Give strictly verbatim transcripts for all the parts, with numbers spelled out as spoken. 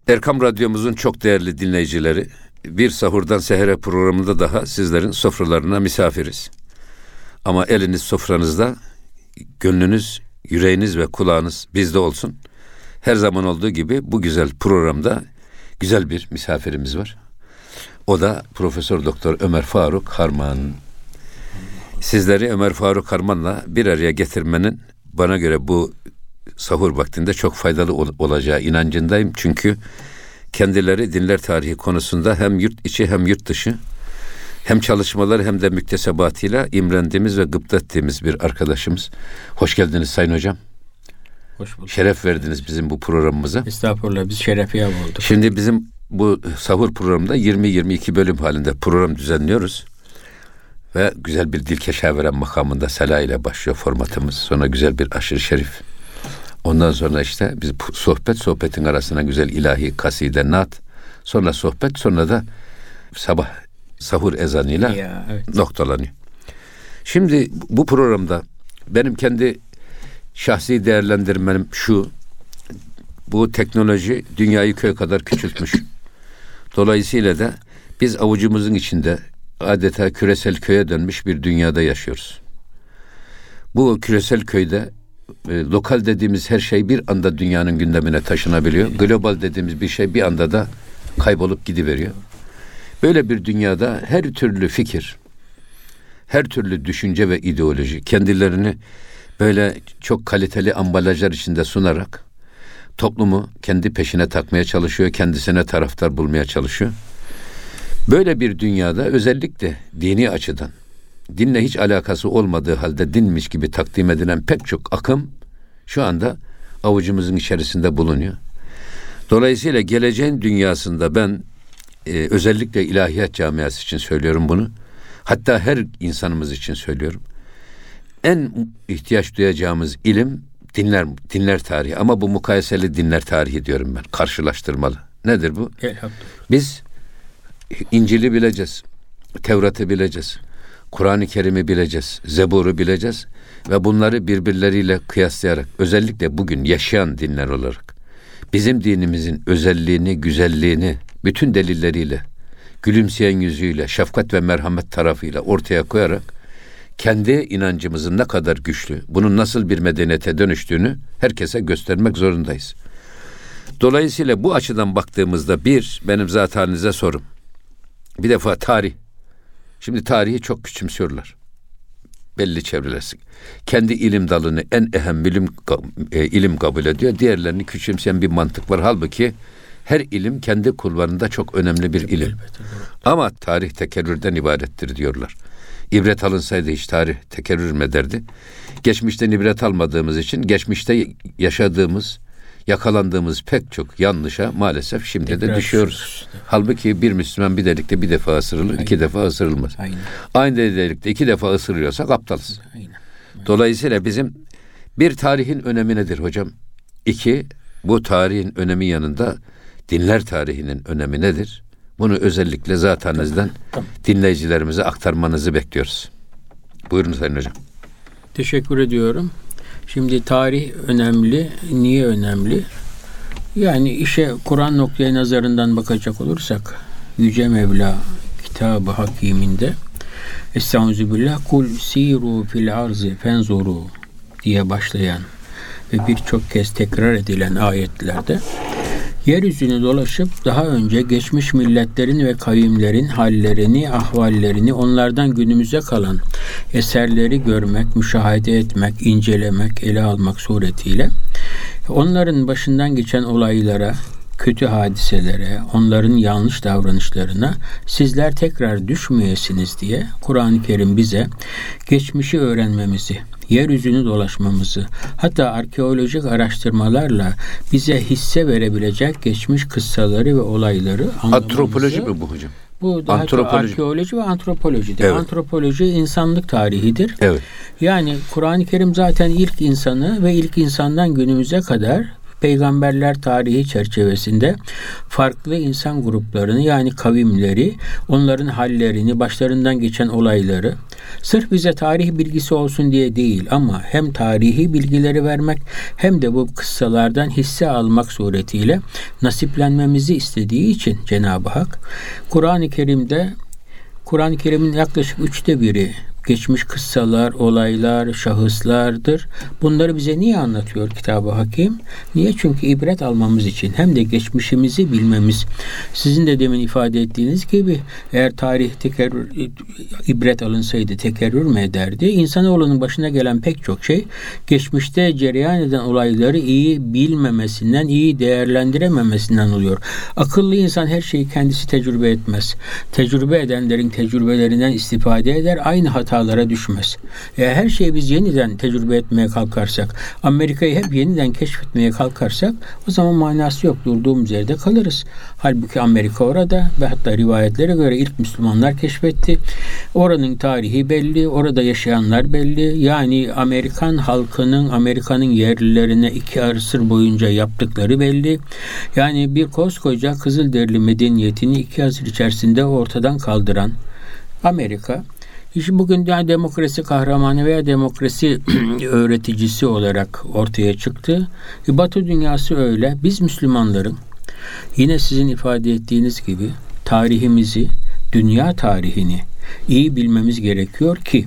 Erkam Radyomuzun çok değerli dinleyicileri, bir Sahurdan Seher'e programında daha sizlerin sofralarına misafiriz. Ama eliniz sofranızda, gönlünüz, yüreğiniz ve kulağınız bizde olsun. Her zaman olduğu gibi bu güzel programda güzel bir misafirimiz var. O da Profesör Doktor Ömer Faruk Harman. Sizleri Ömer Faruk Harman'la bir araya getirmenin bana göre bu sahur vaktinde çok faydalı ol- olacağı inancındayım. Çünkü kendileri dinler tarihi konusunda hem yurt içi hem yurt dışı, hem çalışmaları hem de müktesebatıyla imrendiğimiz ve gıpta ettiğimiz bir arkadaşımız. Hoş geldiniz Sayın Hocam. Hoş bulduk. Şeref verdiniz bizim bu programımıza. Estağfurullah, biz şerefiye olduk. Şimdi bizim bu sahur programında yirmi yirmi iki bölüm halinde program düzenliyoruz. Ve güzel bir dilkeşe veren makamında Sela ile başlıyor formatımız. Sonra güzel bir aşırı şerif. Ondan sonra işte biz sohbet, sohbetin arasına güzel ilahi, kaside, naat. Sonra sohbet, sonra da sabah sahur ezanıyla ya, evet. noktalanıyor. Şimdi bu programda benim kendi şahsi değerlendirmem şu: bu teknoloji dünyayı köy kadar küçültmüş. Dolayısıyla da biz avucumuzun içinde adeta küresel köye dönmüş bir dünyada yaşıyoruz. Bu küresel köyde e, lokal dediğimiz her şey bir anda dünyanın gündemine taşınabiliyor. Global dediğimiz bir şey bir anda da kaybolup gidiveriyor. Böyle bir dünyada her türlü fikir, her türlü düşünce ve ideoloji kendilerini böyle çok kaliteli ambalajlar içinde sunarak toplumu kendi peşine takmaya çalışıyor, kendisine taraftar bulmaya çalışıyor. Böyle bir dünyada özellikle dini açıdan, dinle hiç alakası olmadığı halde dinmiş gibi takdim edilen pek çok akım şu anda avucumuzun içerisinde bulunuyor. Dolayısıyla geleceğin dünyasında ben e, özellikle ilahiyat camiası için söylüyorum bunu. Hatta her insanımız için söylüyorum. En ihtiyaç duyacağımız ilim dinler, dinler tarihi. Ama bu mukayeseli dinler tarihi diyorum ben. Karşılaştırmalı. Nedir bu? Biz İncil'i bileceğiz, Tevrat'ı bileceğiz, Kur'an-ı Kerim'i bileceğiz, Zebur'u bileceğiz ve bunları birbirleriyle kıyaslayarak, özellikle bugün yaşayan dinler olarak bizim dinimizin özelliğini, güzelliğini bütün delilleriyle, gülümseyen yüzüyle, şefkat ve merhamet tarafıyla ortaya koyarak kendi inancımızın ne kadar güçlü, bunun nasıl bir medeniyete dönüştüğünü herkese göstermek zorundayız. Dolayısıyla bu açıdan baktığımızda bir, benim zaten sorum. Bir defa tarih. Şimdi tarihi çok küçümsüyorlar. Belli çevreler. Kendi ilim dalını en ehem ilim, e, ilim kabul ediyor. Diğerlerini küçümseyen bir mantık var. Halbuki her ilim kendi kulvarında çok önemli bir ilim. Ama tarih tekerrürden ibarettir diyorlar. İbret alınsaydı hiç tarih tekerrür mü ederdi? Geçmişten ibret almadığımız için geçmişte yaşadığımız, yakalandığımız pek çok yanlışa maalesef şimdi Tekrar de düşüyoruz. Düşürüz. Halbuki bir Müslüman bir delikte bir defa ısırılır, Aynen. iki defa ısırılmaz. Aynen. Aynı delikte iki defa ısırıyorsak aptalız. Aynen. Aynen. Dolayısıyla bizim bir tarihin önemi nedir hocam? İki, bu tarihin önemi yanında dinler tarihinin önemi nedir? Bunu özellikle zatenizden tamam. dinleyicilerimize aktarmanızı bekliyoruz. Buyurun Sayın Hocam. Teşekkür ediyorum. Şimdi tarih önemli. Niye önemli? Yani işe Kur'an noktaya nazarından bakacak olursak Yüce Mevla Kitab-ı Hakiminde Estağfirullah kul siru fil arzi fenzuru diye başlayan ve birçok kez tekrar edilen ayetlerde yeryüzünü dolaşıp daha önce geçmiş milletlerin ve kavimlerin hallerini, ahvallerini, onlardan günümüze kalan eserleri görmek, müşahede etmek, incelemek, ele almak suretiyle onların başından geçen olaylara, kötü hadiselere, onların yanlış davranışlarına sizler tekrar düşmeyesiniz diye Kur'an-ı Kerim bize geçmişi öğrenmemizi, yeryüzünü dolaşmamızı, hatta arkeolojik araştırmalarla bize hisse verebilecek geçmiş kıssaları ve olayları anlamamızı... Antropoloji mi bu hocam? Bu daha çok arkeoloji ve antropolojidir. Evet. Antropoloji insanlık tarihidir. Evet. Yani Kur'an-ı Kerim zaten ilk insanı ve ilk insandan günümüze kadar peygamberler tarihi çerçevesinde farklı insan gruplarını, yani kavimleri, onların hallerini, başlarından geçen olayları sırf bize tarih bilgisi olsun diye değil ama hem tarihi bilgileri vermek hem de bu kıssalardan hisse almak suretiyle nasiplenmemizi istediği için Cenab-ı Hak Kur'an-ı Kerim'de Kur'an-ı Kerim'in yaklaşık üçte biri geçmiş kıssalar, olaylar, şahıslardır. Bunları bize niye anlatıyor Kitab-ı Hakim? Niye? Çünkü ibret almamız için, hem de geçmişimizi bilmemiz. Sizin de demin ifade ettiğiniz gibi eğer tarih tekerrür, ibret alınsaydı tekerrür mü ederdi? İnsanoğlunun başına gelen pek çok şey geçmişte cereyan eden olayları iyi bilmemesinden, iyi değerlendirememesinden oluyor. Akıllı insan her şeyi kendisi tecrübe etmez. Tecrübe edenlerin tecrübelerinden istifade eder, aynı hata hatalara düşmez. Eğer her şeyi biz yeniden tecrübe etmeye kalkarsak, Amerika'yı hep yeniden keşfetmeye kalkarsak, o zaman manası yok. Durduğumuz yerde kalırız. Halbuki Amerika orada ve hatta rivayetlere göre ilk Müslümanlar keşfetti. Oranın tarihi belli, orada yaşayanlar belli. Yani Amerikan halkının, Amerika'nın yerlilerine iki asır boyunca yaptıkları belli. Yani bir koskoca Kızılderili medeniyetini iki asır içerisinde ortadan kaldıran Amerika, İşte bugün yani demokrasi kahramanı veya demokrasi öğreticisi olarak ortaya çıktı. Batı dünyası öyle. Biz Müslümanların yine sizin ifade ettiğiniz gibi tarihimizi, dünya tarihini iyi bilmemiz gerekiyor ki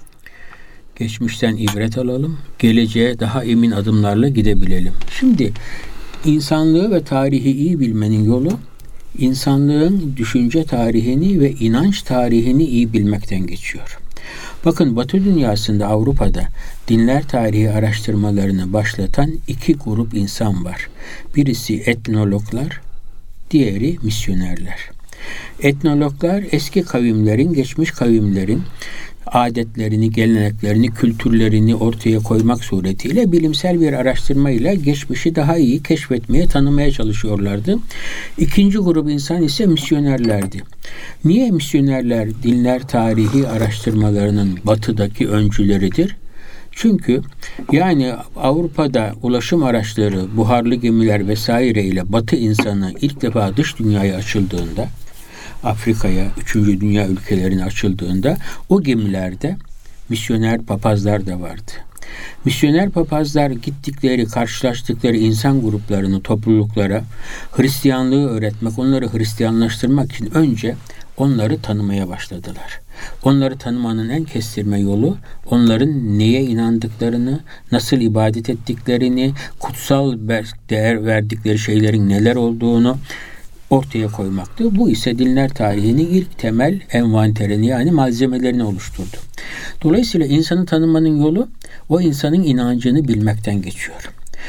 geçmişten ibret alalım, geleceğe daha emin adımlarla gidebilelim. Şimdi insanlığı ve tarihi iyi bilmenin yolu, İnsanlığın düşünce tarihini ve inanç tarihini iyi bilmekten geçiyor. Bakın Batı dünyasında, Avrupa'da dinler tarihi araştırmalarını başlatan iki grup insan var. Birisi etnologlar, diğeri misyonerler. Etnologlar eski kavimlerin, geçmiş kavimlerin adetlerini, geleneklerini, kültürlerini ortaya koymak suretiyle bilimsel bir araştırmayla geçmişi daha iyi keşfetmeye, tanımaya çalışıyorlardı. İkinci grup insan ise misyonerlerdi. Niye misyonerler dinler tarihi araştırmalarının batıdaki öncüleridir? Çünkü yani Avrupa'da ulaşım araçları, buharlı gemiler vesaire ile Batı insanı ilk defa dış dünyaya açıldığında, Afrika'ya, üçüncü dünya ülkelerine açıldığında o gemilerde misyoner papazlar da vardı. Misyoner papazlar gittikleri, karşılaştıkları insan gruplarını, topluluklara Hristiyanlığı öğretmek, onları Hristiyanlaştırmak için önce onları tanımaya başladılar. Onları tanımanın en kestirme yolu onların neye inandıklarını, nasıl ibadet ettiklerini, kutsal değer verdikleri şeylerin neler olduğunu ortaya koymaktı. Bu ise dinler tarihinin ilk temel envanterini, yani malzemelerini oluşturdu. Dolayısıyla insanı tanımanın yolu o insanın inancını bilmekten geçiyor.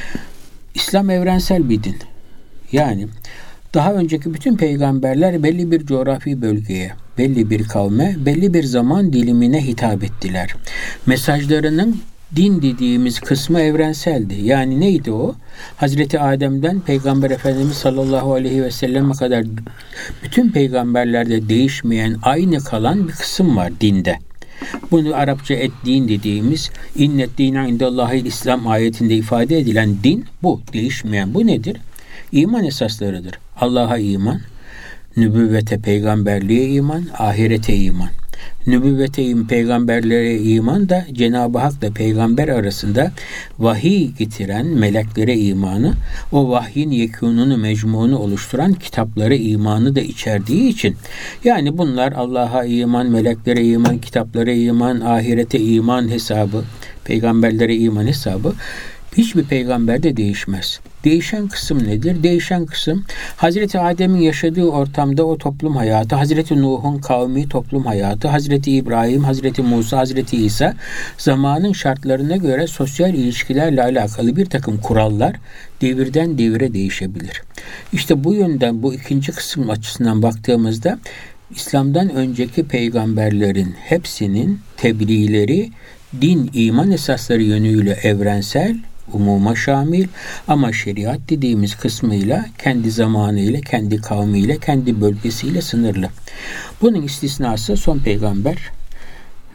İslam evrensel bir din. Yani daha önceki bütün peygamberler belli bir coğrafi bölgeye, belli bir kavme, belli bir zaman dilimine hitap ettiler. Mesajlarının din dediğimiz kısmı evrenseldi. Yani neydi o? Hazreti Adem'den Peygamber Efendimiz sallallahu aleyhi ve selleme kadar bütün peygamberlerde değişmeyen, aynı kalan bir kısım var dinde. Bunu Arapça et-din dediğimiz innet dîne indellâhil İslam ayetinde ifade edilen din bu. Değişmeyen. Bu nedir? İman esaslarıdır. Allah'a iman, nübüvvete, peygamberliğe iman, ahirete iman. Nübüvvete iman, peygamberlere iman da Cenab-ı Hak'la peygamber arasında vahiy getiren meleklere imanı, o vahyin yekûnunu, mecmuunu oluşturan kitaplara imanı da içerdiği için, yani bunlar Allah'a iman, meleklere iman, kitaplara iman, ahirete iman hesabı, peygamberlere iman hesabı hiçbir peygamberde değişmez. Değişen kısım nedir? Değişen kısım Hazreti Adem'in yaşadığı ortamda o toplum hayatı, Hazreti Nuh'un kavmi toplum hayatı, Hazreti İbrahim, Hazreti Musa, Hazreti İsa zamanın şartlarına göre sosyal ilişkilerle alakalı bir takım kurallar devirden devire değişebilir. İşte bu yönden, bu ikinci kısım açısından baktığımızda İslam'dan önceki peygamberlerin hepsinin tebliğleri din, iman esasları yönüyle evrensel, umuma şamil, ama şeriat dediğimiz kısmıyla kendi zamanıyla, kendi kavmiyle, kendi bölgesiyle sınırlı. Bunun istisnası son peygamber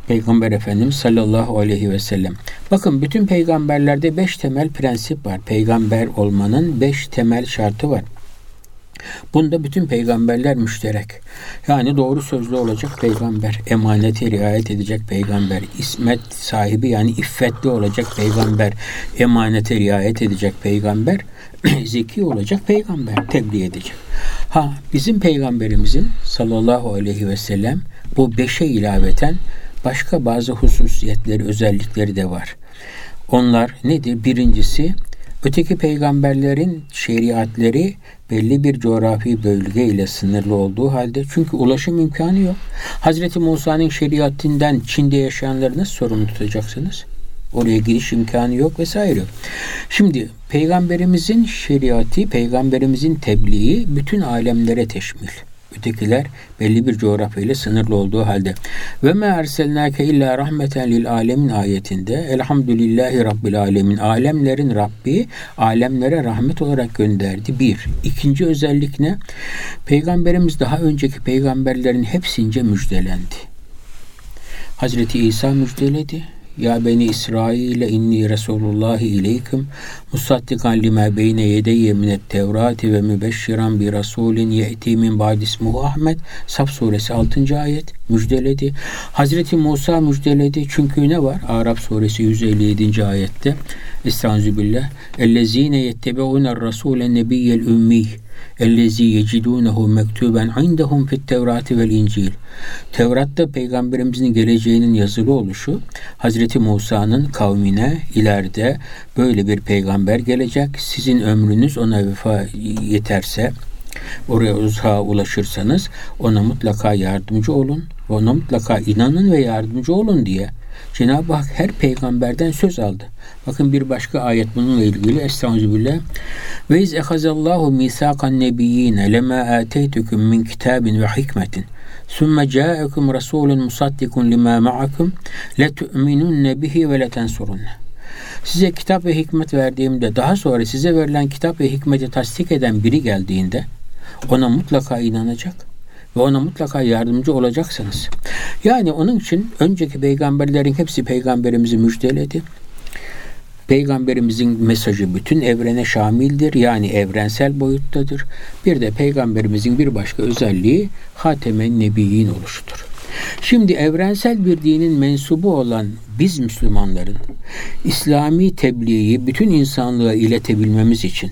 Peygamber Efendimiz sallallahu aleyhi ve sellem. Bakın bütün peygamberlerde beş temel prensip var. Peygamber olmanın beş temel şartı var. Bunda bütün peygamberler müşterek. Yani doğru sözlü olacak peygamber, emanete riayet edecek peygamber, ismet sahibi yani iffetli olacak peygamber, emanete riayet edecek peygamber, zeki olacak peygamber, tebliğ edecek. Ha bizim peygamberimizin sallallahu aleyhi ve sellem bu beşe ilaveten başka bazı hususiyetleri, özellikleri de var. Onlar nedir? Birincisi, öteki peygamberlerin şeriatleri belli bir coğrafi bölge ile sınırlı olduğu halde, çünkü ulaşım imkanı yok. Hazreti Musa'nın şeriatinden Çin'de yaşayanları nasıl sorumlu tutacaksınız? Oraya giriş imkanı yok vesaire. Şimdi peygamberimizin şeriatı, peygamberimizin tebliği bütün alemlere teşmil. Ötekiler belli bir coğrafyayla sınırlı olduğu halde. Ve me erselnake illa rahmeten lil alemin ayetinde elhamdülillahi rabbil alemin, alemlerin Rabbi alemlere rahmet olarak gönderdi. Bir. İkinci özellik ne? Peygamberimiz daha önceki peygamberlerin hepsince müjdelendi. Hazreti İsa müjdeledi. Ya beni İsrail inni Resulullah ileykum musaddikan lima beyne yedeyye minet tevrati ve mübeşşiran bi rasulin ye'ti min ba'di ismuhu Ahmed. Saf suresi altıncı ayet müjdeledi. Hazreti Musa müjdeledi. Çünkü ne var? Araf suresi yüz elli yedinci ayette Estağfirullah. Ellezine yettebe'uner rasûlen nebiyyel ümmi ellezî yecidûnehu mektuben indehum fit tevrati vel incil. Tevrat'ta peygamberimizin geleceğinin yazılı oluşu, Hazreti Musa'nın kavmine ileride böyle bir peygamber gelecek, sizin ömrünüz ona vefa yeterse, oraya uzağa ulaşırsanız ona mutlaka yardımcı olun, ona mutlaka inanın ve yardımcı olun diye Cenab-ı Hak her peygamberden söz aldı. Bakın bir başka ayet bununla ilgili. Estağfirullah. Ve iz ehazallahu misakan nebiyyine lema ateytukum min kitabin ve hikmetin sümme ca'ekum rasulun musaddikun lima ma'akum letu'minunne bihi ve letensurunne. Size kitap ve hikmet verdiğimde, daha sonra size verilen kitap ve hikmeti tasdik eden biri geldiğinde ona mutlaka inanacak ve ona mutlaka yardımcı olacaksınız. Yani onun için önceki peygamberlerin hepsi peygamberimizi müjdeledi. Peygamberimizin mesajı bütün evrene şamildir. Yani evrensel boyuttadır. Bir de peygamberimizin bir başka özelliği Hatemen Nebiyyin oluşudur. Şimdi evrensel bir dinin mensubu olan biz Müslümanların İslami tebliği bütün insanlığa iletebilmemiz için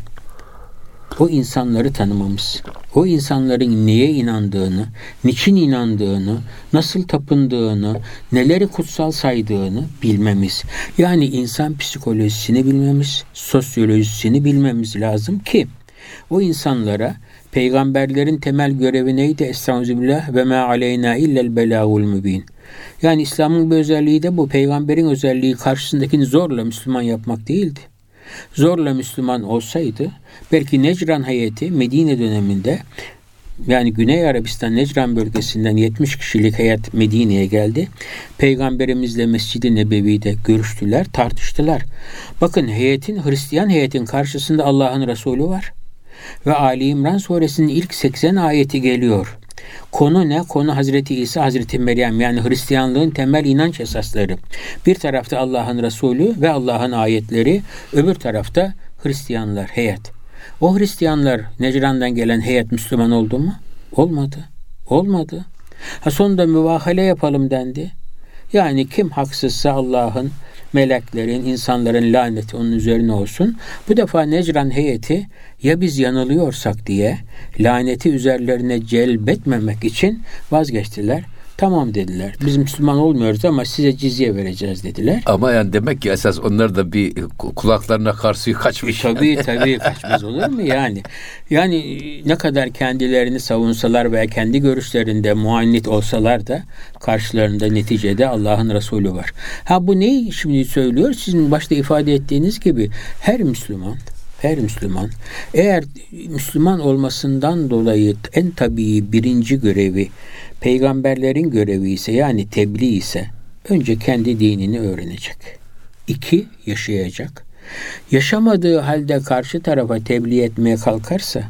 o insanları tanımamız, o insanların neye inandığını, niçin inandığını, nasıl tapındığını, neleri kutsal saydığını bilmemiz. Yani insan psikolojisini bilmemiz, sosyolojisini bilmemiz lazım ki o insanlara peygamberlerin temel görevi neydi? Estağfirullah ve ma aleyna illel belâgul mübin. Yani İslam'ın bir özelliği de bu. Peygamberin özelliği karşısındakini zorla Müslüman yapmak değildi. Zorla Müslüman olsaydı belki Necran heyeti Medine döneminde, yani Güney Arabistan Necran bölgesinden yetmiş kişilik heyet Medine'ye geldi. Peygamberimizle Mescid-i Nebevi'de görüştüler, tartıştılar. Bakın heyetin, Hristiyan heyetin karşısında Allah'ın Resulü var. Ve Ali İmran suresinin ilk seksen ayeti geliyor. Konu ne? Konu Hazreti İsa, Hazreti Meryem, yani Hristiyanlığın temel inanç esasları. Bir tarafta Allah'ın Resulü ve Allah'ın ayetleri, öbür tarafta Hristiyanlar, heyet. O Hristiyanlar, Necran'dan gelen heyet Müslüman oldu mu? Olmadı. Olmadı. Ha sonunda müvahale yapalım dendi. Yani kim haksızsa Allah'ın, meleklerin, insanların laneti onun üzerine olsun. Bu defa Necran heyeti ya biz yanılıyorsak diye laneti üzerlerine celbetmemek için vazgeçtiler. Tamam dediler. Biz Müslüman olmuyoruz ama size cizye vereceğiz dediler. Ama yani demek ki esas onlar da bir kulaklarına karşı kaçmış. E, tabii tabii kaçmaz olur mu yani? Yani ne kadar kendilerini savunsalar veya kendi görüşlerinde muannit olsalar da karşılarında neticede Allah'ın Resulü var. Ha bu neyi şimdi söylüyor? Sizin başta ifade ettiğiniz gibi her Müslüman Her Müslüman eğer Müslüman olmasından dolayı en tabii birinci görevi peygamberlerin görevi ise, yani tebliğ ise, önce kendi dinini öğrenecek. İki, yaşayacak. Yaşamadığı halde karşı tarafa tebliğ etmeye kalkarsa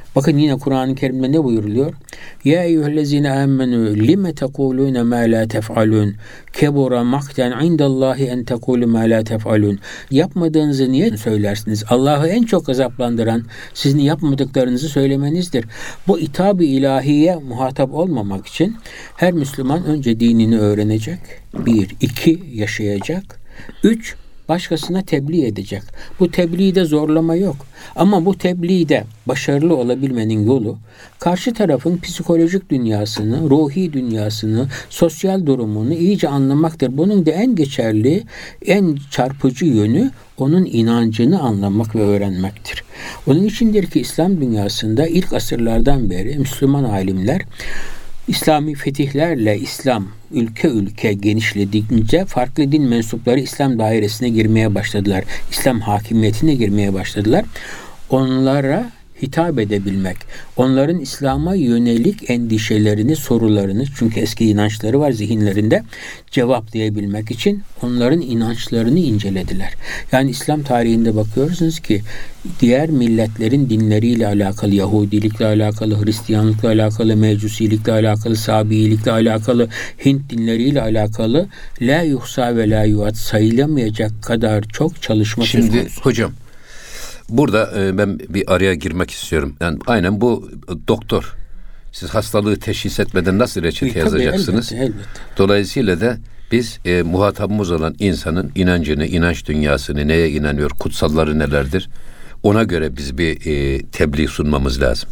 Bakın yine Kur'an-ı Kerim'de ne buyuruluyor? Ya eyyühellezine amenu lime tekulune ma la tef'alun kebura makten indallahi en tekulu ma la tef'alun. Yapmadığınızı niye söylersiniz? Allah'ı en çok azaplandıran sizin yapmadıklarınızı söylemenizdir. Bu itab-ı ilahiye muhatap olmamak için her Müslüman önce dinini öğrenecek. Bir, iki, yaşayacak. Üç, başkasına tebliğ edecek. Bu tebliğde zorlama yok. Ama bu tebliğde başarılı olabilmenin yolu karşı tarafın psikolojik dünyasını, ruhi dünyasını, sosyal durumunu iyice anlamaktır. Bunun da en geçerli, en çarpıcı yönü onun inancını anlamak ve öğrenmektir. Onun içindir ki İslam dünyasında ilk asırlardan beri Müslüman alimler İslami fetihlerle İslam ülke ülke genişledikçe farklı din mensupları İslam dairesine girmeye başladılar. İslam hakimiyetine girmeye başladılar. Onlara hitap edebilmek, onların İslam'a yönelik endişelerini, sorularını, çünkü eski inançları var zihinlerinde, cevaplayabilmek için onların inançlarını incelediler. Yani İslam tarihinde bakıyorsunuz ki diğer milletlerin dinleriyle alakalı, Yahudilikle alakalı, Hristiyanlıkla alakalı, Mecusilikle alakalı, Sabiilikle alakalı, Hint dinleriyle alakalı la yuhsa ve la yuat sayılamayacak kadar çok çalışma söz konusu. Şimdi hocam burada e, ben bir araya girmek istiyorum. Yani aynen bu doktor. Siz hastalığı teşhis etmeden nasıl reçete e, yazacaksınız? Elbette, elbette. Dolayısıyla da biz e, muhatabımız olan insanın inancını, inanç dünyasını, neye inanıyor, kutsalları nelerdir? Ona göre biz bir e, tebliğ sunmamız lazım.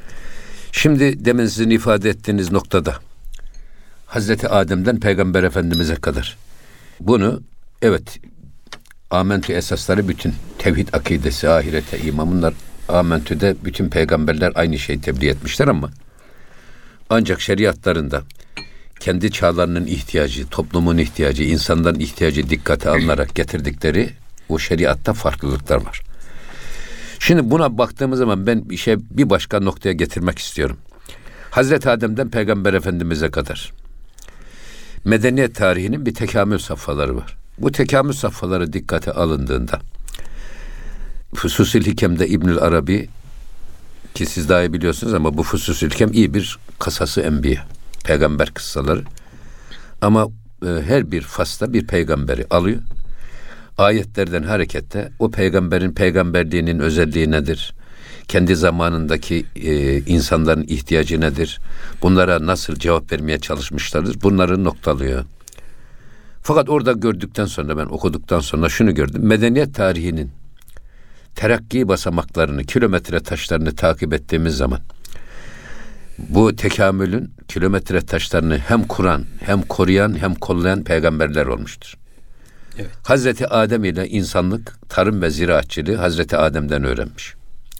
Şimdi demin sizin ifade ettiğiniz noktada Hazreti Adem'den Peygamber Efendimiz'e kadar bunu evet Amentü esasları bütün tevhid akidesi, ahirete iman, bunlar Amentü'de bütün peygamberler aynı şeyi tebliğ etmişler ama ancak şeriatlarında kendi çağlarının ihtiyacı, toplumun ihtiyacı, insanların ihtiyacı dikkate alınarak getirdikleri o şeriatta farklılıklar var. Şimdi buna baktığımız zaman ben bir şey bir başka noktaya getirmek istiyorum. Hazreti Adem'den Peygamber Efendimiz'e kadar medeniyet tarihinin bir tekamül safhaları var. Bu tekamül safhaları dikkate alındığında Fususül Hikem'de İbnül Arabi, ki siz daha iyi biliyorsunuz ama bu Fususül Hikem iyi bir kasası enbiya, peygamber kıssaları. Ama e, her bir fasla bir peygamberi alıyor. Ayetlerden hareketle o peygamberin peygamberliğinin özelliği nedir? Kendi zamanındaki e, insanların ihtiyacı nedir? Bunlara nasıl cevap vermeye çalışmışlardır? Bunları noktalıyor. Fakat orada gördükten sonra, ben okuduktan sonra şunu gördüm. Medeniyet tarihinin terakki basamaklarını, kilometre taşlarını takip ettiğimiz zaman bu tekamülün kilometre taşlarını hem kuran, hem koruyan, hem kollayan peygamberler olmuştur. Evet. Hazreti Adem ile insanlık tarım ve ziraatçılığı Hazreti Adem'den öğrenmiş.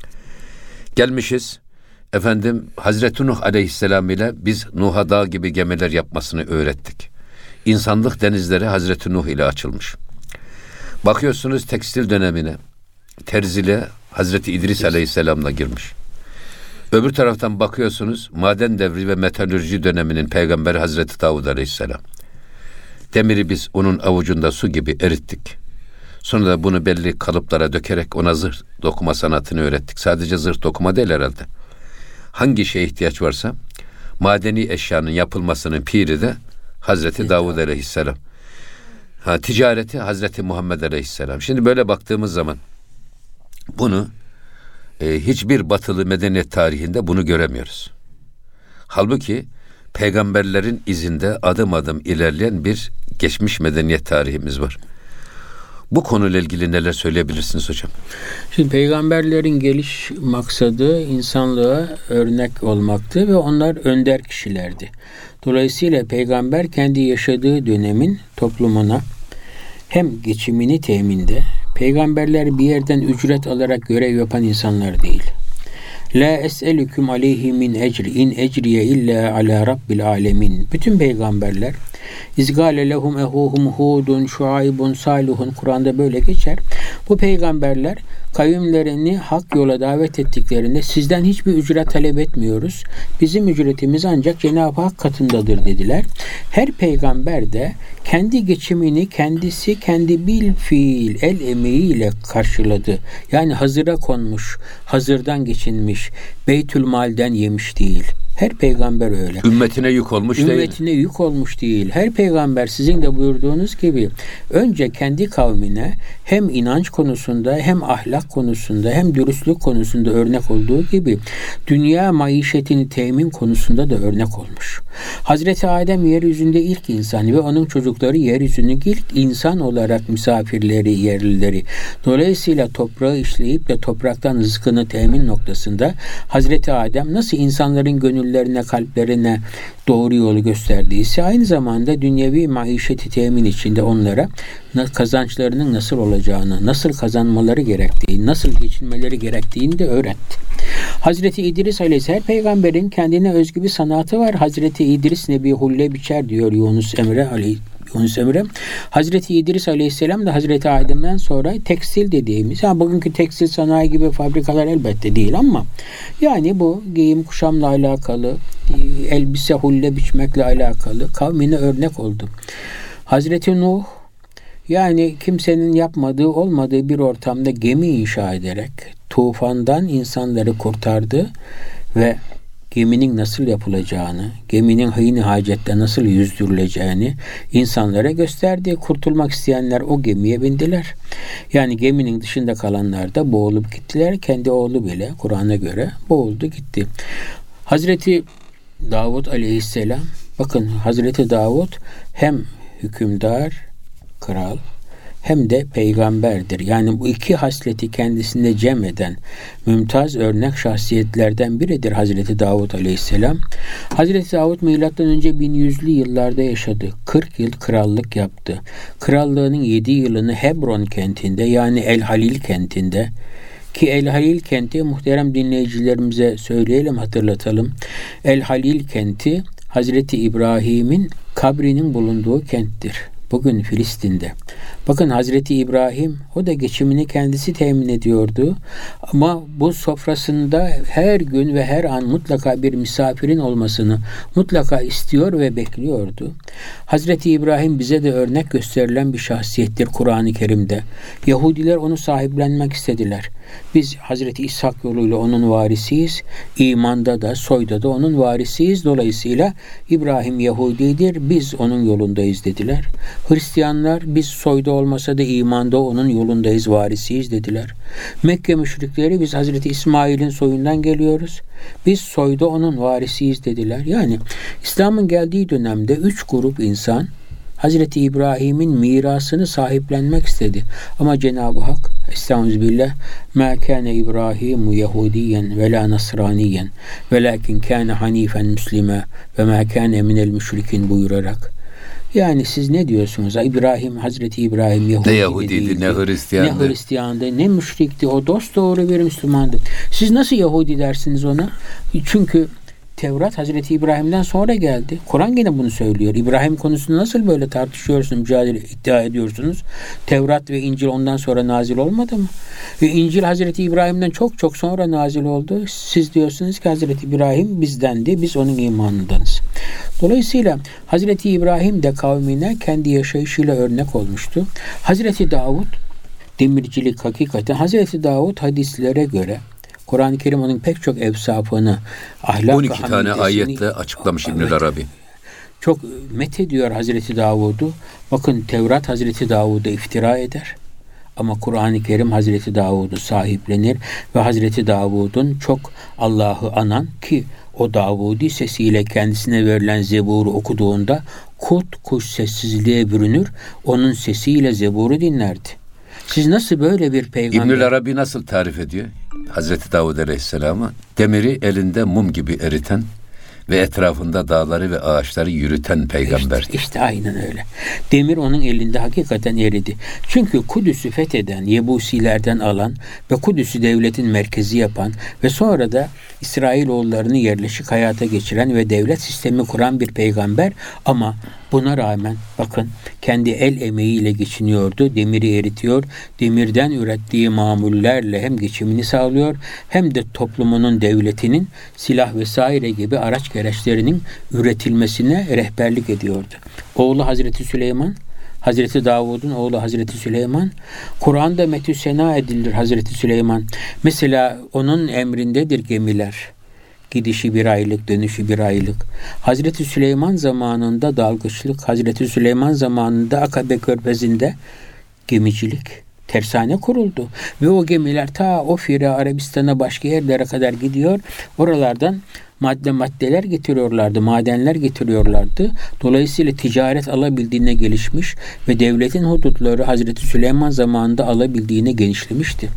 Gelmişiz efendim Hazreti Nuh aleyhisselam ile biz Nuh'a dağ gibi gemiler yapmasını öğrettik. İnsanlık denizleri Hazreti Nuh ile açılmış. Bakıyorsunuz tekstil dönemine, terzile Hazreti İdris Aleyhisselam'la girmiş. Öbür taraftan bakıyorsunuz maden devri ve metalürji döneminin peygamberi Hazreti Davud Aleyhisselam. Demiri biz onun avucunda su gibi erittik. Sonra da bunu belli kalıplara dökerek ona zırh dokuma sanatını öğrettik. Sadece zırh dokuma değil herhalde. Hangi şeye ihtiyaç varsa madeni eşyanın yapılmasının piri de Hazreti Davud Aleyhisselam. Ha, ticareti Hazreti Muhammed Aleyhisselam. Şimdi böyle baktığımız zaman bunu e, hiçbir batılı medeniyet tarihinde bunu göremiyoruz. Halbuki peygamberlerin izinde adım adım ilerleyen bir geçmiş medeniyet tarihimiz var. Bu konuyla ilgili neler söyleyebilirsiniz hocam? Şimdi peygamberlerin geliş maksadı insanlığa örnek olmaktı ve onlar önder kişilerdi. Dolayısıyla peygamber kendi yaşadığı dönemin toplumuna hem geçimini teminde, peygamberler bir yerden ücret alarak görev yapan insanlar değil. La es'elüküm aleyhi min ecri in ecriye illa ala rabbil alemin. Bütün peygamberler İzgâle lehum ehuhum Hudun, Şuaybun, Salihun Kur'an'da böyle geçer. Bu peygamberler kavimlerini hak yola davet ettiklerinde sizden hiçbir ücret talep etmiyoruz. Bizim ücretimiz ancak Cenab-ı Hak katındadır dediler. Her peygamber de kendi geçimini kendisi kendi bil fiil el emeğiyle karşıladı. Yani hazıra konmuş, hazırdan geçinmiş, Beytülmal'den yemiş değil. Her peygamber öyle. Ümmetine yük olmuş Ümmetine değil. Ümmetine yük olmuş değil. Her peygamber sizin de buyurduğunuz gibi önce kendi kavmine hem inanç konusunda hem ahlak konusunda hem dürüstlük konusunda örnek olduğu gibi dünya maişetini temin konusunda da örnek olmuş. Hazreti Adem yeryüzünde ilk insan ve onun çocukları yeryüzündeki ilk insan olarak misafirleri, yerlileri. Dolayısıyla toprağı işleyip de topraktan rızkını temin noktasında Hazreti Adem nasıl insanların gönüllerine, kalplerine doğru yolu gösterdiyse aynı zamanda dünyevi maişeti temin içinde onlara kazançlarının nasıl olacağını, nasıl kazanmaları gerektiğini, nasıl geçinmeleri gerektiğini de öğretti. Hazreti İdris Aleyhisselam her peygamberin kendine özgü bir sanatı var. Hazreti İdris Nebi Hulle biçer diyor Yunus Emre Aleyhisselam. Yunus Emre. Hazreti İdris Aleyhisselam da Hazreti Adem'den sonra tekstil dediğimiz, yani bugünkü tekstil sanayi gibi fabrikalar elbette değil ama yani bu giyim kuşamla alakalı, elbise hulle biçmekle alakalı kavmine örnek oldu. Hazreti Nuh yani kimsenin yapmadığı olmadığı bir ortamda gemi inşa ederek tufandan insanları kurtardı ve geminin nasıl yapılacağını, geminin hıyni hacette nasıl yüzdürüleceğini insanlara gösterdi. Kurtulmak isteyenler o gemiye bindiler. Yani geminin dışında kalanlar da boğulup gittiler. Kendi oğlu bile Kur'an'a göre boğuldu gitti. Hazreti Davud Aleyhisselam, bakın Hazreti Davud hem hükümdar, kral hem de peygamberdir. Yani bu iki hasleti kendisinde cem eden mümtaz örnek şahsiyetlerden biridir Hazreti Davud Aleyhisselam. Hazreti Davud milattan önce bin yüzlü yıllarda yaşadı. kırk yıl krallık yaptı. Krallığının yedi yılını Hebron kentinde yani El Halil kentinde, ki El Halil kenti muhterem dinleyicilerimize söyleyelim, hatırlatalım. El Halil kenti Hazreti İbrahim'in kabrinin bulunduğu kenttir. Bugün Filistin'de. Bakın Hazreti İbrahim o da geçimini kendisi temin ediyordu. Ama bu sofrasında her gün ve her an mutlaka bir misafirin olmasını mutlaka istiyor ve bekliyordu. Hazreti İbrahim bize de örnek gösterilen bir şahsiyettir Kur'an-ı Kerim'de. Yahudiler onu sahiplenmek istediler. Biz Hazreti İshak yoluyla onun varisiyiz. İmanda da soyda da onun varisiyiz. Dolayısıyla İbrahim Yahudidir. Biz onun yolundayız dediler. Hristiyanlar biz soyda olmasa da imanda onun yolundayız, varisiyiz dediler. Mekke müşrikleri biz Hazreti İsmail'in soyundan geliyoruz. Biz soyda onun varisiyiz dediler. Yani İslam'ın geldiği dönemde üç grup insan Hazreti İbrahim'in mirasını sahiplenmek istedi. Ama Cenab-ı Hak Estağfirullah ma kana İbrahimu Yahudiyen ve la Nasraniyen velakin kana hanifen Müslime ve ma kana minel müşrikin buyurarak, yani siz ne diyorsunuz? İbrahim, Hazreti İbrahim Yahudi ne Yahudiydi, değildi, ne Hristiyandı. Ne Hristiyandı, ne müşrikti. O dosdoğru bir Müslümandı. Siz nasıl Yahudi dersiniz ona? Çünkü Tevrat Hazreti İbrahim'den sonra geldi. Kur'an yine bunu söylüyor. İbrahim konusunu nasıl böyle tartışıyorsunuz, mücadele iddia ediyorsunuz? Tevrat ve İncil ondan sonra nazil olmadı mı? Ve İncil Hazreti İbrahim'den çok çok sonra nazil oldu. Siz diyorsunuz ki Hazreti İbrahim bizdendi, biz onun imanındanız. Dolayısıyla Hazreti İbrahim de kavmine kendi yaşayışıyla örnek olmuştu. Hazreti Davud, demircilik hakikaten, Hazreti Davud hadislere göre Kur'an-ı Kerim onun pek çok evsafını, ahlak on iki tane ayetle açıklamış İbnül Arabi. Çok methediyor Hazreti Davud'u. Bakın Tevrat Hazreti Davud'a iftira eder. Ama Kur'an-ı Kerim Hazreti Davud'u sahiplenir ve Hazreti Davud'un çok Allah'ı anan, ki o Davudi sesiyle kendisine verilen Zebur'u okuduğunda kurt kuş sessizliğe bürünür, onun sesiyle Zebur'u dinlerdi. Siz nasıl böyle bir peygamber? İbnül Arabi nasıl tarif ediyor Hazreti Davud Aleyhisselam'ı? Demiri elinde mum gibi eriten ve etrafında dağları ve ağaçları yürüten peygamber. İşte, işte aynen öyle. Demir onun elinde hakikaten eridi. Çünkü Kudüs'ü fetheden, Yebusilerden alan ve Kudüs'ü devletin merkezi yapan ve sonra da İsrailoğullarını yerleşik hayata geçiren ve devlet sistemi kuran bir peygamber, ama Buna rağmen bakın kendi el emeğiyle geçiniyordu. Demiri eritiyor. Demirden ürettiği mamullerle hem geçimini sağlıyor hem de toplumunun, devletinin silah vesaire gibi araç gereçlerinin üretilmesine rehberlik ediyordu. Oğlu Hazreti Süleyman, Hazreti Davud'un oğlu Hazreti Süleyman, Kur'an'da metü sena edilir Hazreti Süleyman. Mesela onun emrindedir gemiler. Gidişi bir aylık, dönüşü bir aylık. Hazreti Süleyman zamanında dalgıçlık, Hazreti Süleyman zamanında Akabe Körfezi'nde gemicilik, tersane kuruldu. Ve o gemiler ta Ofir'e, Arabistan'a, başka yerlere kadar gidiyor. Oralardan madde maddeler getiriyorlardı, madenler getiriyorlardı. Dolayısıyla ticaret alabildiğine gelişmiş ve devletin hudutları Hazreti Süleyman zamanında alabildiğine genişlemişti.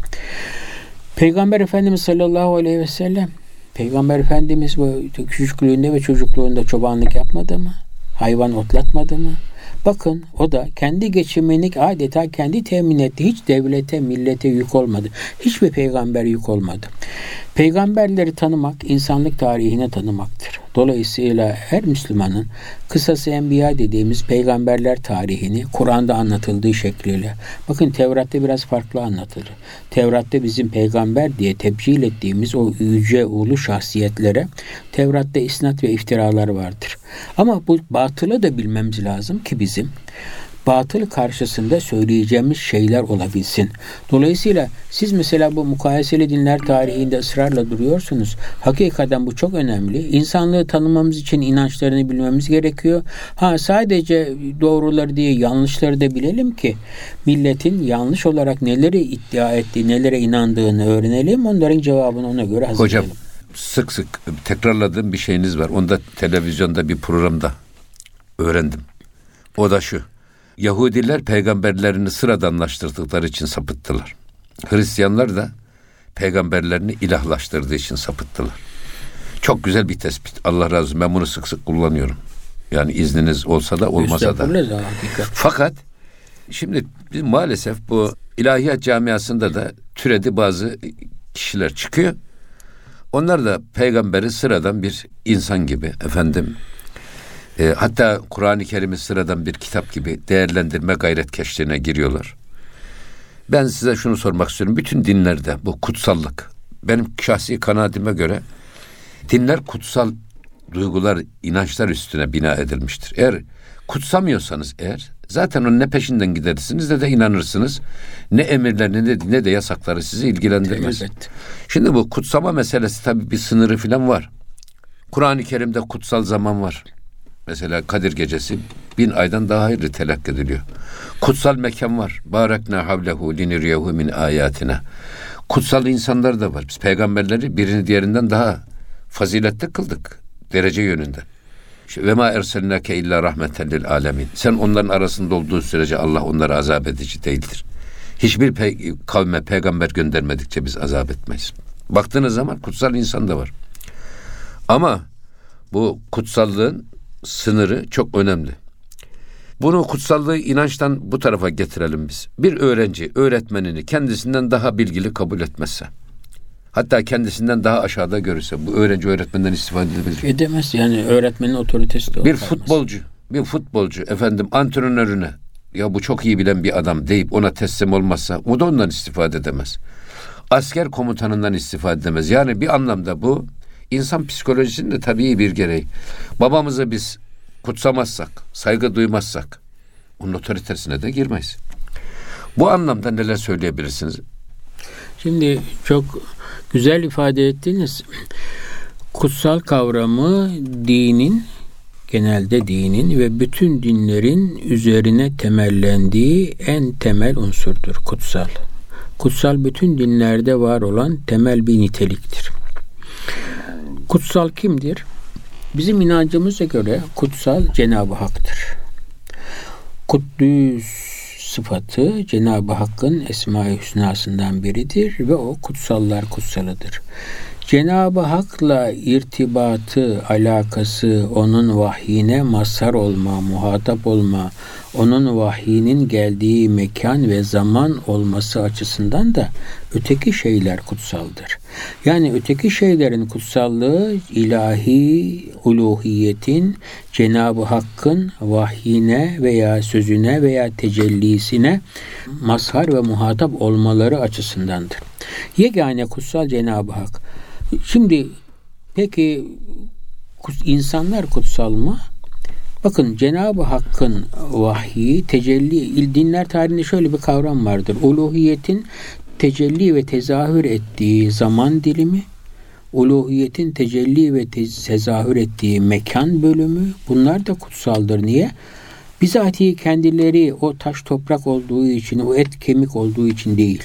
Peygamber Efendimiz sallallahu aleyhi ve sellem, Peygamber Efendimiz bu küçüklüğünde ve çocukluğunda çobanlık yapmadı mı? Hayvan otlatmadı mı? Bakın o da kendi geçimini adeta kendi temin etti. Hiç devlete, millete yük olmadı. Hiçbir peygamber yük olmadı. Peygamberleri tanımak, insanlık tarihine tanımaktır. Dolayısıyla her Müslümanın kısası enbiya dediğimiz peygamberler tarihini Kur'an'da anlatıldığı şekliyle, bakın Tevrat'ta biraz farklı anlatılır. Tevrat'ta bizim peygamber diye tebcil ettiğimiz o yüce ulu şahsiyetlere Tevrat'ta isnat ve iftiralar vardır. Ama bu batılı da bilmemiz lazım ki bizim batıl karşısında söyleyeceğimiz şeyler olabilsin. Dolayısıyla siz mesela bu mukayeseli dinler tarihinde ısrarla duruyorsunuz. Hakikaten bu çok önemli. İnsanlığı tanımamız için inançlarını bilmemiz gerekiyor. Ha sadece doğruları değil yanlışları da bilelim ki milletin yanlış olarak neleri iddia ettiği, nelere inandığını öğrenelim. Onların cevabını ona göre hazırlayalım. Hocam sık sık tekrarladığım bir şeyiniz var. Onu da televizyonda bir programda öğrendim. O da şu. Yahudiler peygamberlerini sıradanlaştırdıkları için sapıttılar. Hristiyanlar da peygamberlerini ilahlaştırdığı için sapıttılar. Çok güzel bir tespit. Allah razı olsun. Ben bunu sık sık kullanıyorum. Yani izniniz olsa da olmasa da. Fakat şimdi biz maalesef bu ilahiyat camiasında da türedi bazı kişiler çıkıyor. Onlar da peygamberi sıradan bir insan gibi efendim. E, hatta Kur'an-ı Kerim'i sıradan bir kitap gibi değerlendirme gayretkeşliğine giriyorlar. Ben size şunu sormak istiyorum. Bütün dinlerde bu kutsallık, benim şahsi kanaatime göre dinler kutsal duygular, inançlar üstüne bina edilmiştir. Eğer kutsamıyorsanız eğer, zaten onun ne peşinden gidersiniz ne de inanırsınız. Ne emirlerini ne, ne de yasakları sizi ilgilendirmez. Evet. Şimdi bu kutsama meselesi tabii bir sınırı falan var. Kur'an-ı Kerim'de kutsal zaman var. Mesela Kadir Gecesi bin aydan daha hayırlı telakki ediliyor. Kutsal mekan var. Barakna havlehu liniriyehu min ayatina. Kutsal insanlar da var. Biz peygamberleri birini diğerinden daha faziletli kıldık. Derece yönünden. Ve ma erselnake illa rahmeten lil alemin. Sen onların arasında olduğu sürece Allah onları azap edici değildir. Hiçbir pe- kavme peygamber göndermedikçe biz azap etmeyiz. Baktığınız zaman kutsal insan da var. Ama bu kutsallığın sınırı çok önemli. Bunu kutsallığı inançtan bu tarafa getirelim biz. Bir öğrenci öğretmenini kendisinden daha bilgili kabul etmezse, hatta kendisinden daha aşağıda görürse bu öğrenci öğretmenden istifade edebilir. Edemez yani öğretmenin otoritesi de bir futbolcu, bir futbolcu efendim antrenörüne ya bu çok iyi bilen bir adam deyip ona teslim olmazsa o da ondan istifade edemez. Asker komutanından istifade edemez. Yani bir anlamda bu İnsan psikolojisinin de tabii bir gereği. Babamızı biz kutsamazsak, saygı duymazsak onun otoritesine de girmeyiz. Bu anlamda neler söyleyebilirsiniz? Şimdi çok güzel ifade ettiniz. Kutsal kavramı dinin, genelde dinin ve bütün dinlerin üzerine temellendiği en temel unsurdur kutsal. Kutsal bütün dinlerde var olan temel bir niteliktir. Kutsal kimdir? Bizim inancımıza göre kutsal Cenab-ı Hak'tır. Kuddüs sıfatı Cenab-ı Hakk'ın Esma-i Hüsna'sından biridir ve o kutsallar kutsalıdır. Cenab-ı Hak'la irtibatı, alakası, onun vahyine mazhar olma, muhatap olma, onun vahyinin geldiği mekan ve zaman olması açısından da öteki şeyler kutsaldır. Yani öteki şeylerin kutsallığı ilahi uluhiyetin, Cenab-ı Hakk'ın vahyine veya sözüne veya tecellisine mazhar ve muhatap olmaları açısındandır. Yegane kutsal Cenab-ı Hak. Şimdi peki insanlar kutsal mı? Bakın Cenab-ı Hakk'ın vahyi, tecelli, dinler tarihinde şöyle bir kavram vardır. Uluhiyetin tecelli ve tezahür ettiği zaman dilimi, uluhiyetin tecelli ve tezahür ettiği mekan bölümü, bunlar da kutsaldır. Niye? Bizatihi kendileri o taş toprak olduğu için, o et kemik olduğu için değil.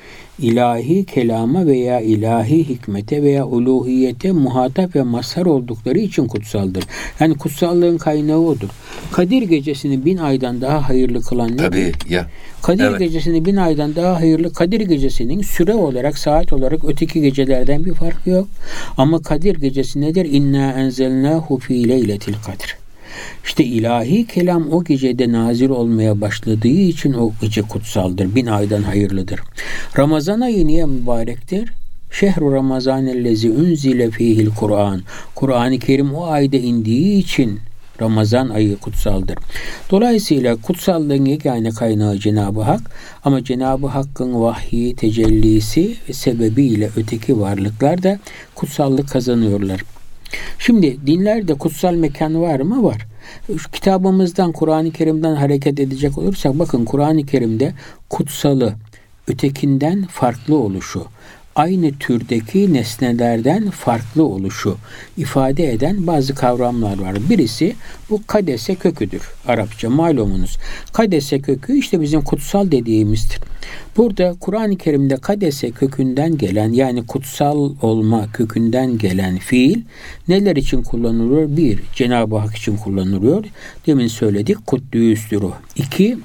İlahi kelama veya ilahi hikmete veya uluhiyete muhatap ve mazhar oldukları için kutsaldır. Yani kutsallığın kaynağı odur. Kadir gecesini bin aydan daha hayırlı kılan nedir? Tabii ya. Kadir evet. gecesini bin aydan daha hayırlı. Kadir gecesinin süre olarak, saat olarak öteki gecelerden bir farkı yok. Ama Kadir gecesi nedir? İnna enzelnahu fi leyletil kadr. İşte ilahi kelam o gecede nazil olmaya başladığı için o gece kutsaldır. Bin aydan hayırlıdır. Ramazan ayı niye mübarektir? Şehru Ramazanellezi unzile fihil Kur'an. Kur'an-ı Kerim o ayda indiği için Ramazan ayı kutsaldır. Dolayısıyla kutsallığın yegane kaynağı Cenab-ı Hak, ama Cenab-ı Hakk'ın vahyi, tecellisi ve sebebiyle öteki varlıklar da kutsallık kazanıyorlar. Şimdi dinlerde kutsal mekan var mı? Var. Şu kitabımızdan, Kur'an-ı Kerim'den hareket edecek olursak, bakın Kur'an-ı Kerim'de kutsalı, ötekinden farklı oluşu, aynı türdeki nesnelerden farklı oluşu ifade eden bazı kavramlar var. Birisi bu kadese köküdür. Arapça malumunuz. Kadese kökü işte bizim kutsal dediğimizdir. Burada Kur'an-ı Kerim'de kadese kökünden gelen, yani kutsal olma kökünden gelen fiil neler için kullanılıyor? Bir, Cenab-ı Hak için kullanılıyor. Demin söyledik, kuddüstür o. İki,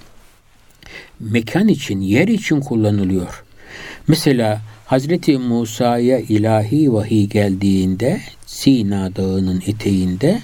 mekan için, yer için kullanılıyor. Mesela Hazreti Musa'ya ilahi vahiy geldiğinde Sina Dağı'nın eteğinde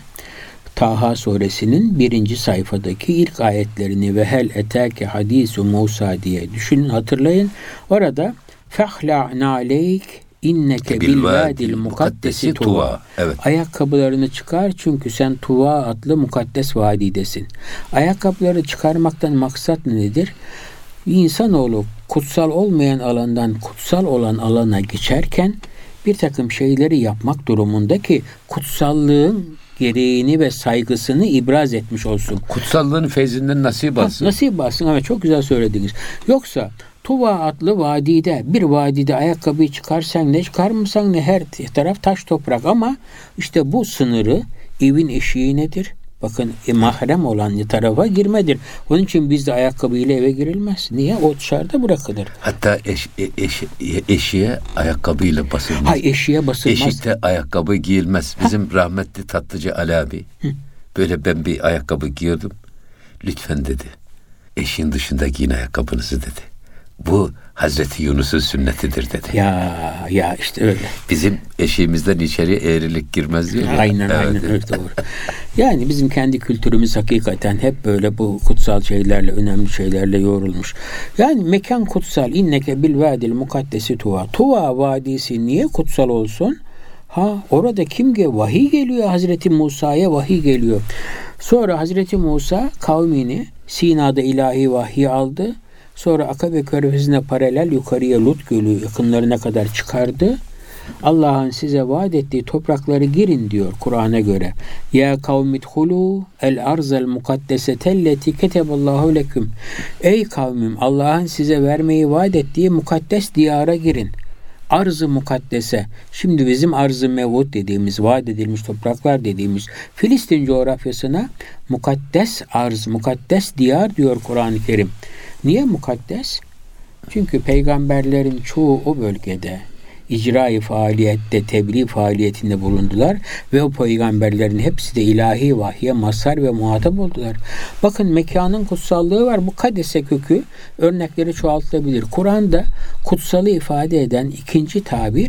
Taha suresinin birinci sayfadaki ilk ayetlerini ve hel eteke hadisu Musa diye düşünün, hatırlayın. Orada fehla'na aleyk inneke bil vadil mukaddesi tuva. Evet. Ayakkabılarını çıkar çünkü sen Tuva adlı mukaddes vadidesin. Ayakkabıları çıkarmaktan maksat nedir? İnsanoğlu kutsal olmayan alandan kutsal olan alana geçerken bir takım şeyleri yapmak durumunda ki kutsallığın gereğini ve saygısını ibraz etmiş olsun. Kutsallığın feyzinden nasip alsın. Ha, nasip alsın. Evet, çok güzel söylediniz. Yoksa Tuva adlı vadide, bir vadide ayakkabıyı çıkarsan ne, çıkarmasan ne, her taraf taş toprak, ama işte bu sınırı evin eşiği nedir? Bakın e, mahrem olan tarafa girmedir. Onun için bizde ayakkabıyla eve girilmez. Niye? O dışarıda bırakılır. Hatta eş, eş, eşiğe ayakkabıyla basılmaz. Ha, eşiğe basılmaz. Eşikte ayakkabı giyilmez. Bizim ha. rahmetli tatlıcı Ali abi Hı. böyle ben bir ayakkabı giyiyordum. Lütfen dedi, eşiğin dışında giyin ayakkabınızı dedi. Bu Hazreti Yunus'un sünnetidir dedi. Ya ya işte öyle. Bizim eşiğimizden içeri eğrilik girmez diyor. Aynen evet. aynen öyle, doğru. Yani bizim kendi kültürümüz hakikaten hep böyle bu kutsal şeylerle, önemli şeylerle yoğrulmuş. Yani mekan kutsal. İnneke bil vadil mukaddesi tuva. Tuva vadisi niye kutsal olsun? Ha, orada kim geliyor? Vahiy geliyor. Hazreti Musa'ya vahiy geliyor. Sonra Hazreti Musa kavmini Sina'da ilahi vahiy aldı. Sonra Akabe Körfezi'ne paralel yukarıya Lut Gölü yakınlarına kadar çıkardı. Allah'ın size vaat ettiği toprakları girin diyor Kur'an'a göre. Ya kavmidhulu el arzel mukaddesetelleti keteballahu leküm. Ey kavmim, Allah'ın size vermeyi vaat ettiği mukaddes diyara girin. Arz-ı mukaddese. Şimdi bizim arz-ı mevud dediğimiz, vaat edilmiş topraklar dediğimiz Filistin coğrafyasına mukaddes arz, mukaddes diyar diyor Kur'an-ı Kerim. Niye mukaddes? Çünkü peygamberlerin çoğu o bölgede icra-i faaliyette, tebliğ faaliyetinde bulundular ve o peygamberlerin hepsi de ilahi vahye mazhar ve muhatap oldular. Bakın mekanın kutsallığı var. Bu kadese kökü örnekleri çoğaltılabilir. Kur'an'da kutsalı ifade eden ikinci tabir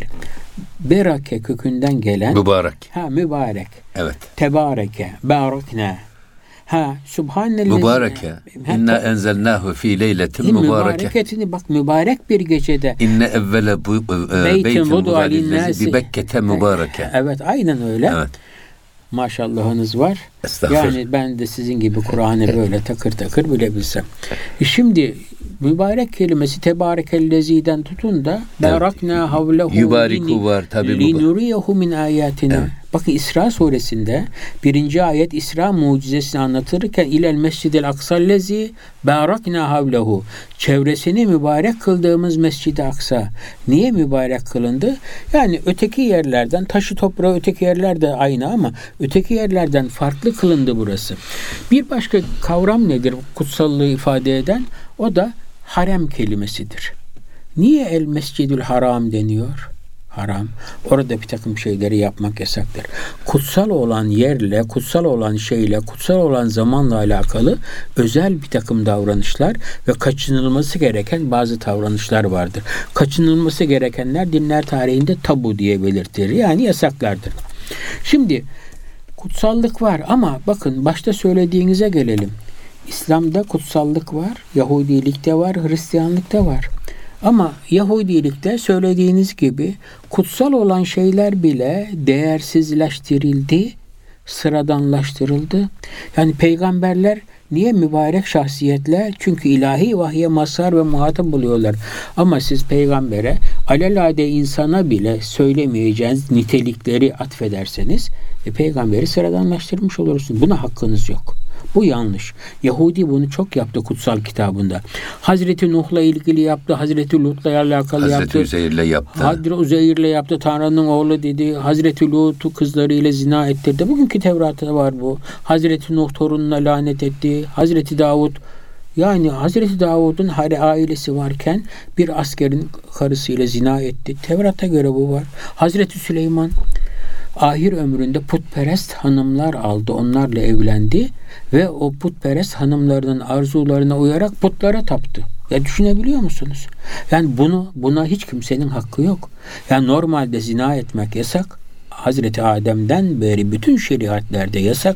Berake kökünden gelen mübarek. Ha mübarek. Evet. Tebareke, barakna. Ha subhanellezi. Mübareke. İnna enzelnahu fi leyletin mübareke. Mübareketini bak, mübarek bir gecede. İnne evvele bu beytin vudu'a lillezi bi Bekke'te mübareke. Evet, aynen öyle. Evet. Maşallahınız var. Yani ben de sizin gibi Kur'an'ı böyle takır takır bilebilsem. Şimdi mübarek kelimesi tebarekelleziden tutun da barakna havlehu yubariku var tabi linuriyehu min ayatina. Evet. Bakın İsra suresinde birinci ayet İsra mucizesini anlatırken ilel mescidil aksallezi barakna havlehu, çevresini mübarek kıldığımız Mescid-i Aksa. Niye mübarek kılındı? Yani öteki yerlerden, taşı toprağı öteki yerlerde aynı ama öteki yerlerden farklı kılındı burası. Bir başka kavram nedir kutsallığı ifade eden? O da harem kelimesidir. Niye el mescidül haram deniyor? Haram. Orada bir takım şeyleri yapmak yasaktır. Kutsal olan yerle, kutsal olan şeyle, kutsal olan zamanla alakalı özel bir takım davranışlar ve kaçınılması gereken bazı davranışlar vardır. Kaçınılması gerekenler dinler tarihinde tabu diye belirtilir. Yani yasaklardır. Şimdi kutsallık var ama bakın başta söylediğinize gelelim. İslam'da kutsallık var, Yahudilikte var, Hristiyanlıkta var. Ama Yahudilikte söylediğiniz gibi kutsal olan şeyler bile değersizleştirildi, sıradanlaştırıldı. Yani peygamberler niye mübarek şahsiyetler? Çünkü ilahi vahye mazhar ve muhatap buluyorlar. Ama siz peygambere alelade insana bile söylemeyeceğiniz nitelikleri atfederseniz e, peygamberi sıradanlaştırmış olursunuz. Buna hakkınız yok. Bu yanlış. Yahudi bunu çok yaptı kutsal kitabında. Hazreti Nuh'la ilgili yaptı. Hazreti Lut'la alakalı Hazreti yaptı. Hazreti Uzeyr'le yaptı. Hazreti Uzeyr'le yaptı. Tanrı'nın oğlu dedi. Hazreti Lut'u kızlarıyla zina ettirdi. Bugünkü Tevrat'ta var bu. Hazreti Nuh torununa lanet etti. Hazreti Davud, yani Hazreti Davud'un ailesi varken bir askerin karısıyla zina etti. Tevrat'a göre bu var. Hazreti Süleyman ahir ömründe putperest hanımlar aldı, onlarla evlendi ve o putperest hanımlarının arzularına uyarak putlara taptı. Ya düşünebiliyor musunuz? Yani bunu buna hiç kimsenin hakkı yok. Yani normalde zina etmek yasak. Hazreti Adem'den beri bütün şeriatlerde yasak.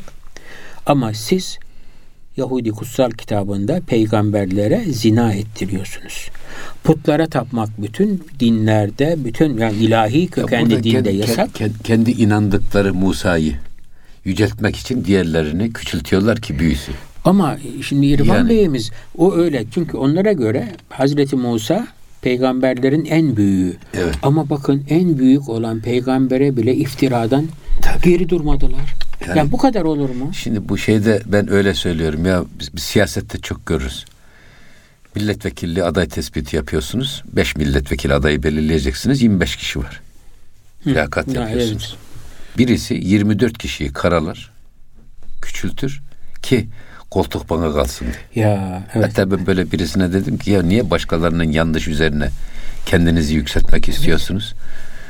Ama siz Yahudi kutsal kitabında peygamberlere zina ettiriyorsunuz. Putlara tapmak bütün dinlerde, bütün yani ilahi kökenli dinde kendi, yasak. Kendi, kendi inandıkları Musa'yı yüceltmek için diğerlerini küçültüyorlar ki büyüsün. Ama şimdi İrfan yani, Bey'imiz o öyle. Çünkü onlara göre Hazreti Musa peygamberlerin en büyüğü. Evet. Ama bakın en büyük olan peygambere bile iftiradan tabii geri durmadılar. Yani, yani bu kadar olur mu? Şimdi bu şeyde ben öyle söylüyorum ya, biz, biz siyasette çok görürüz. Milletvekilliği aday tespiti yapıyorsunuz. beş milletvekili adayı belirleyeceksiniz. yirmi beş kişi var. Mülakat yapıyorsunuz. Evet. Birisi yirmi dört kişiyi karalar, küçültür ki koltuk bana kalsın diye. Ya, evet. Hatta ben böyle birisine dedim ki ya niye başkalarının yanlış üzerine kendinizi yükseltmek istiyorsunuz? Evet.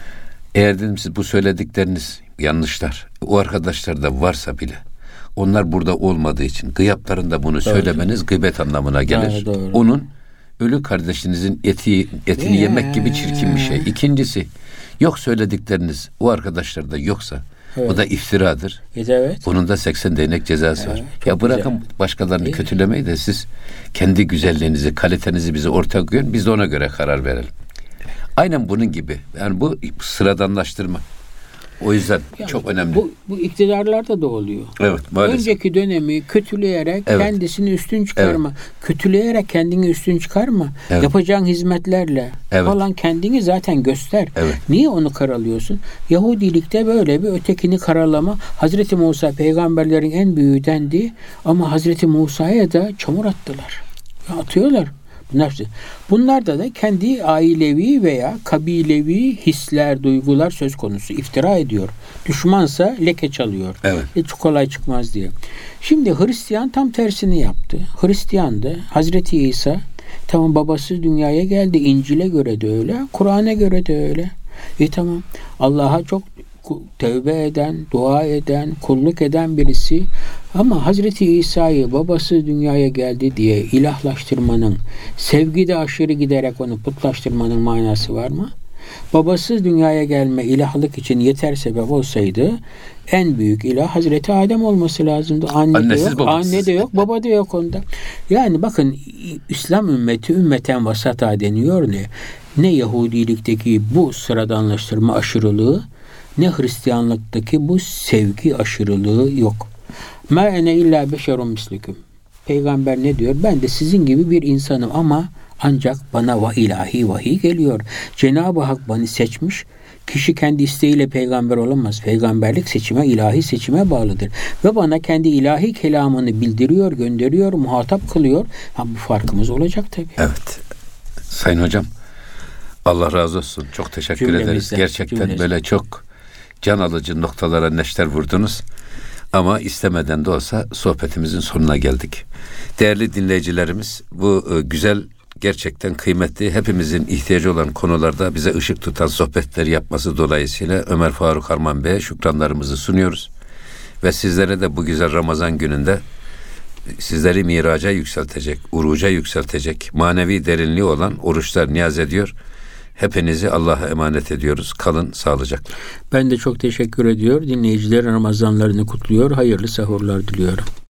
Eğer dedim siz bu söyledikleriniz yanlışlar, o arkadaşlar da varsa bile onlar burada olmadığı için gıyaplarında bunu doğru söylemeniz gıybet anlamına gelir. Doğru, doğru. Onun ölü kardeşinizin eti etini yeah. yemek gibi çirkin bir şey. İkincisi, yok söyledikleriniz o arkadaşlarda yoksa evet. o da iftiradır. Evet. Bunun da seksen değnek cezası evet, var. Ya bırakın güzel. Başkalarını evet. kötülemeyi de siz kendi güzelliğinizi, kalitenizi bize ortaya koyun. Biz de ona göre karar verelim. Aynen bunun gibi. Yani bu sıradanlaştırma. O yüzden yani çok önemli. Bu, bu iktidarlarda da oluyor. Evet, maalesef. Önceki dönemi kötüleyerek evet. kendisini üstün çıkarma. Evet. Kötüleyerek kendini üstün çıkarma. Evet. Yapacağın hizmetlerle evet. falan kendini zaten göster. Evet. Niye onu karalıyorsun? Yahudilikte böyle bir ötekini karalama. Hazreti Musa peygamberlerin en büyüğü dendi ama Hazreti Musa'ya da çamur attılar. Ya atıyorlar. Bunlar, bunlarda da kendi ailevi veya kabilevi hisler, duygular söz konusu. İftira ediyor. Düşmansa leke çalıyor. Evet. Hiç kolay çıkmaz diye. Şimdi Hristiyan tam tersini yaptı. Hristiyan'da Hazreti İsa tamam babası dünyaya geldi. İncil'e göre de öyle. Kur'an'a göre de öyle. E tamam. Allah'a çok tövbe eden, dua eden, kulluk eden birisi ama Hazreti İsa'yı babası dünyaya geldi diye ilahlaştırmanın, sevgide aşırı giderek onu putlaştırmanın manası var mı? Babasız dünyaya gelme ilahlık için yeter sebep olsaydı en büyük ilah Hazreti Adem olması lazımdı. Anne Annesiz, de yok, babasız. anne de yok, baba da yok onda. Yani bakın İslam ümmeti ümmeten vasata deniyor ne? Ne Yahudilikteki bu sıradanlaştırma aşırılığı, ne Hristiyanlıktaki bu sevgi aşırılığı yok. Ma ene illa beşerun mislikum. Peygamber ne diyor? Ben de sizin gibi bir insanım ama ancak bana va ilahi vahiy geliyor. Cenab-ı Hak beni seçmiş. Kişi kendi isteğiyle peygamber olamaz. Peygamberlik seçime, ilahi seçime bağlıdır. Ve bana kendi ilahi kelamını bildiriyor, gönderiyor, muhatap kılıyor. Ha, bu farkımız olacak tabii. Evet. Sayın hocam, Allah razı olsun. Çok teşekkür Cümlemizden, ederiz. Gerçekten cümlemizden. böyle çok can alıcı noktalara neşter vurdunuz. Ama istemeden de olsa sohbetimizin sonuna geldik. Değerli dinleyicilerimiz, bu e, güzel, gerçekten kıymetli, hepimizin ihtiyacı olan konularda bize ışık tutan sohbetleri yapması dolayısıyla Ömer Faruk Harman Bey'e şükranlarımızı sunuyoruz. Ve sizlere de bu güzel Ramazan gününde sizleri miraca yükseltecek, uruca yükseltecek, manevi derinliği olan oruçlar niyaz ediyor. Hepinizi Allah'a emanet ediyoruz. Kalın sağlıcakla. Ben de çok teşekkür ediyor. Dinleyicilerin Ramazanlarını kutluyor. Hayırlı sahurlar diliyorum.